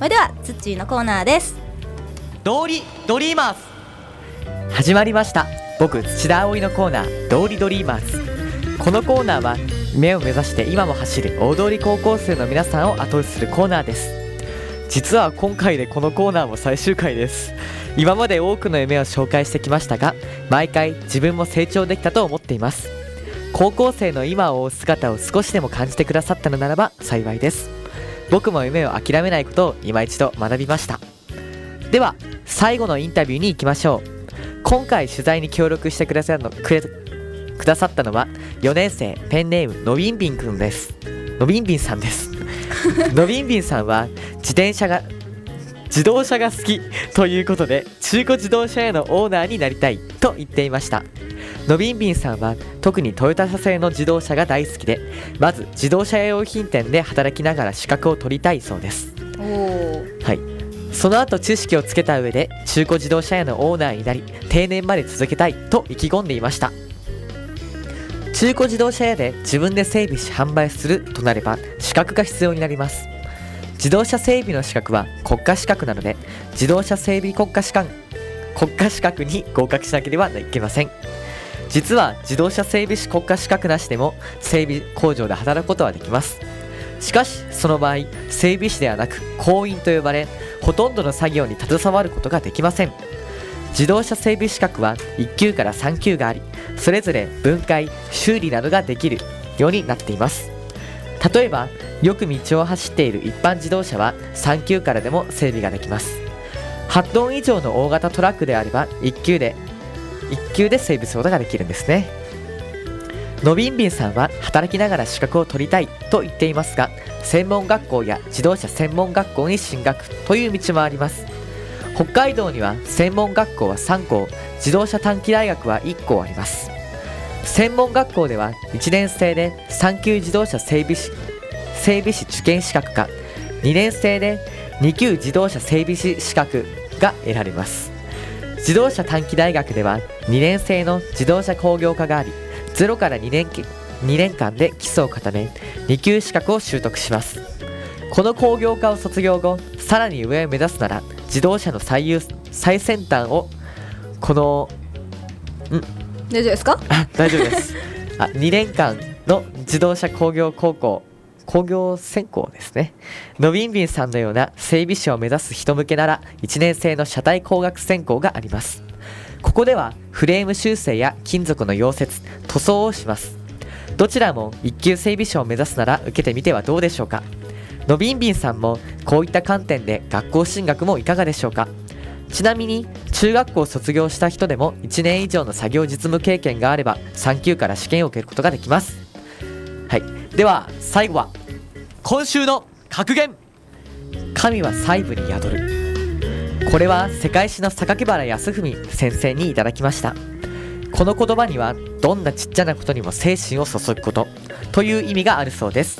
それではツッチーのコーナーです。 ドリーマーズ。 始まりました。僕土田葵のコーナードリーマーズ。このコーナーは夢を目指して今も走る大通高校生の皆さんを後押しするコーナーです。実は今回でこのコーナーも最終回です。今まで多くの夢を紹介してきましたが、毎回自分も成長できたと思っています。高校生の今を追う姿を少しでも感じてくださったのならば幸いです。僕も夢を諦めないことを今一度学びました。では最後のインタビューに行きましょう。今回取材に協力してくださったのは4年生ペンネームのびんびんくんです。のびんびんさんですのびんびんさんは自動車が好きということで中古自動車屋のオーナーになりたいと言っていました。のびんびんさんは特にトヨタ社製の自動車が大好きで、まず自動車用品店で働きながら資格を取りたいそうです。はい、その後知識をつけた上で中古自動車屋のオーナーになり定年まで続けたいと意気込んでいました。中古自動車屋で自分で整備し販売するとなれば資格が必要になります。自動車整備の資格は国家資格なので、自動車整備国家資格に合格しなければいけません。実は自動車整備士国家資格なしでも整備工場で働くことはできます。しかしその場合整備士ではなく工員と呼ばれ、ほとんどの作業に携わることができません。自動車整備資格は1級から3級があり、それぞれ分解修理などができるようになっています。例えばよく道を走っている一般自動車は3級からでも整備ができます。8トン以上の大型トラックであれば1級で整備することができるんですね。のびんびんさんは働きながら資格を取りたいと言っていますが、専門学校や自動車専門学校に進学という道もあります。北海道には専門学校は3校、自動車短期大学は1校あります。専門学校では1年生で3級自動車整備士受験資格か、2年生で2級自動車整備士資格が得られます。自動車短期大学では2年生の自動車工業科があり、0から2年間で基礎を固め2級資格を習得します。この工業科を卒業後、さらに上を目指すなら自動車の最先端を大丈夫ですか？ 大丈夫です2年間の自動車工業専攻ですね。のびんびんさんのような整備士を目指す人向けなら1年生の車体工学専攻があります。ここではフレーム修正や金属の溶接、塗装をします。どちらも一級整備士を目指すなら受けてみてはどうでしょうか。のびんびんさんもこういった観点で学校進学もいかがでしょうか。ちなみに中学校を卒業した人でも1年以上の作業実務経験があれば3級から試験を受けることができます。はい、では最後は今週の格言。神は細部に宿る。これは世界史の榊原康文先生にいただきました。この言葉にはどんなちっちゃなことにも精神を注ぐことという意味があるそうです。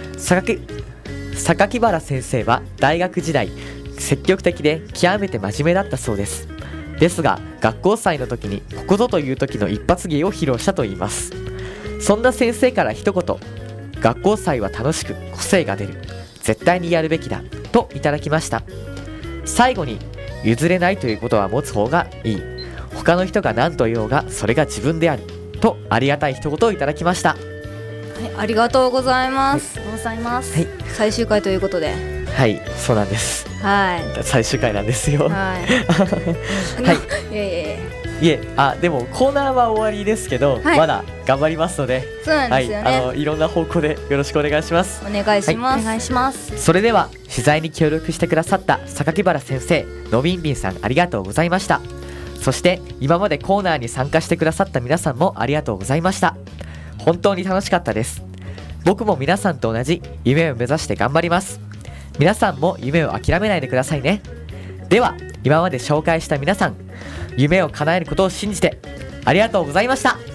榊原先生は大学時代積極的で極めて真面目だったそうです。ですが学校祭の時にここぞという時の一発芸を披露したといいます。そんな先生から一言、学校祭は楽しく個性が出る、絶対にやるべきだといただきました。最後に譲れないということは持つ方がいい、他の人が何と言おうがそれが自分であるとありがたい一言をいただきました。 はい、ありがとうございます。 はい、 最終回ということで。 はい、そうなんです。 はい、 最終回なんですよ。 はいいえ、でもコーナーは終わりですけど、まだ頑張りますので、 そうなんですよね。 いろんな方向でよろしくお願いします。 お願いします。お願いします。 それでは取材に協力してくださった榊原先生、のびんびんさんありがとうございました。そして今までコーナーに参加してくださった皆さんもありがとうございました。本当に楽しかったです。僕も皆さんと同じ夢を目指して頑張ります。皆さんも夢を諦めないでくださいね。では今まで紹介した皆さん、夢を叶えることを信じてありがとうございました。